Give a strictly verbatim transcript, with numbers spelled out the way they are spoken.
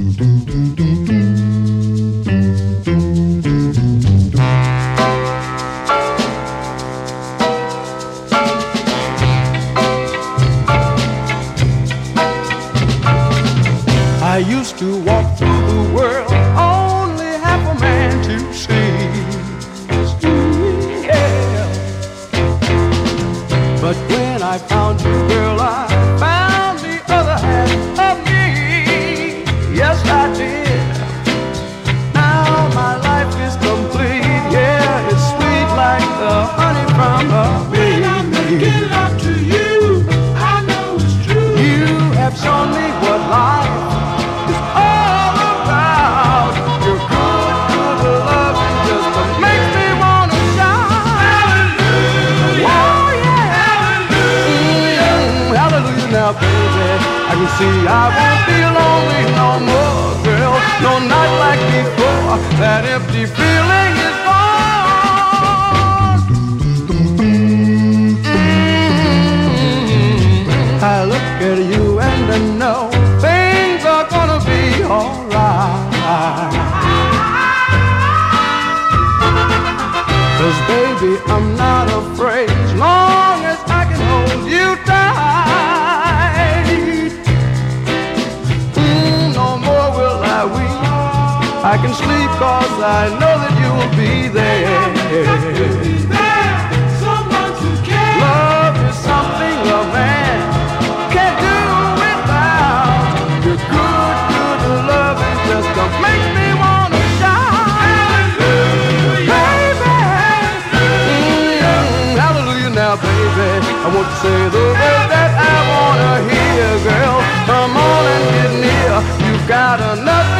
I used to walk through the world, only half a man to see. Yeah. But when I found you, girl, I found the other half of me. Yes, I did. Now my life is complete. Yeah, it's sweet like the honey from a bee. When I'm making love to you, I know it's true. You have shown me what life is all about. You're good, good loving, just makes me wanna shout. Hallelujah! Oh yeah! Hallelujah! Mm, hallelujah now, baby. I can see I won't be lonely no more, girl. No night like before. That empty feeling is gone. Mm-hmm. I look at you and I know things are gonna be alright. 'Cause baby, I'm not afraid as long as I can hold you tight. Mm, no more will I weep. I can sleep 'cause I know that you'll be there. Someone to care. Love is something a man can't do without. You're good, good loving, just don't make me wanna shout. Hallelujah, baby. Mm, hallelujah now, baby. I want to say the word that I wanna hear, girl. Come on and get near. You've got enough